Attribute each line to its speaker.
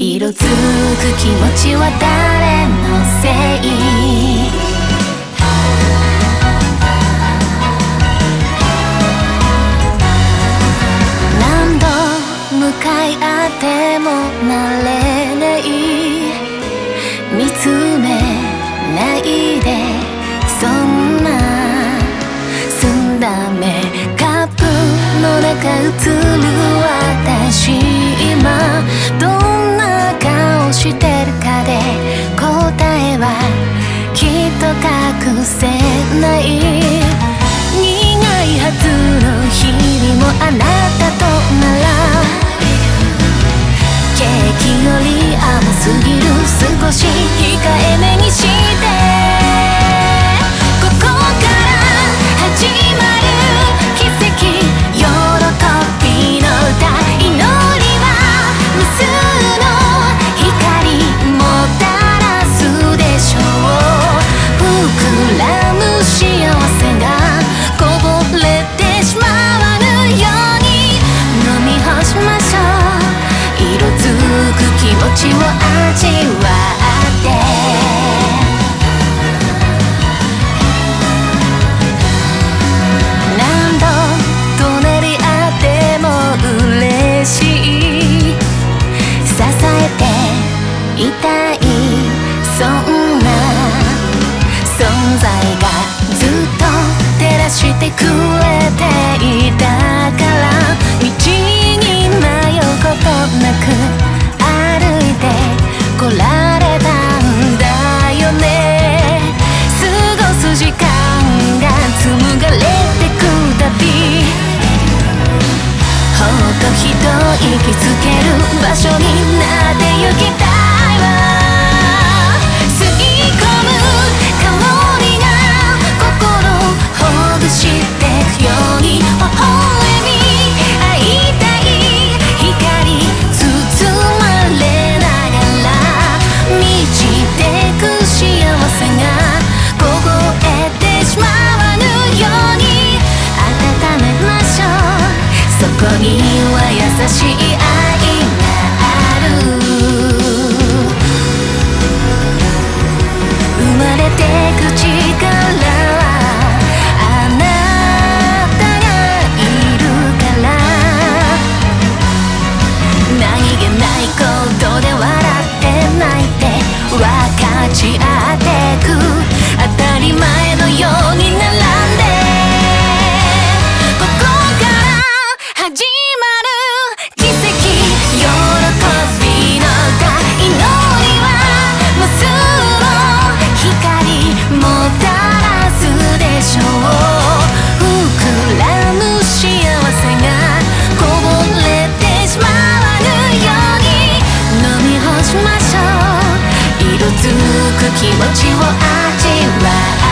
Speaker 1: 色づく気持ちは誰のせい？何度向かい合ってもなれない、見つめないで、そんな澄んだメカップの中映る私、今どんな顔してるかで答えはきっと隠せない。苦いはずの日々もあなたとなら、ケーキより甘すぎる、少し控えめにして、ここから始まる奇跡、喜びの歌、祈りは無数の光もたらすでしょう。膨らむ幸せがこぼれてしまわぬように飲み干しましょう。色づく気持ちを味わって、何度隣り合っても嬉しい、支えていたい、そんな存在がずっと照らしてくれていたから、道に迷うことなく歩いてこられたんだよね。過ごす時間が紡がれてくたび、ほっと一息つける場所になってゆきたいわ。吸い込む香りが心をほぐしてくように、微笑み会いたい、光包まれながら満ちてく幸せが凍えてしまわぬように温めましょう。そこには優しい愛がある。生まれてく力はあなたがいるから、何気ないことで笑って泣いて分かち合ってく、当たり前のように並んで、ここから始まる奇跡、喜びの歌、祈りは無数の光もたらすでしょう。膨らむ幸せがこぼれてしまわぬように飲み干しましょう。色づく気持ちを味わう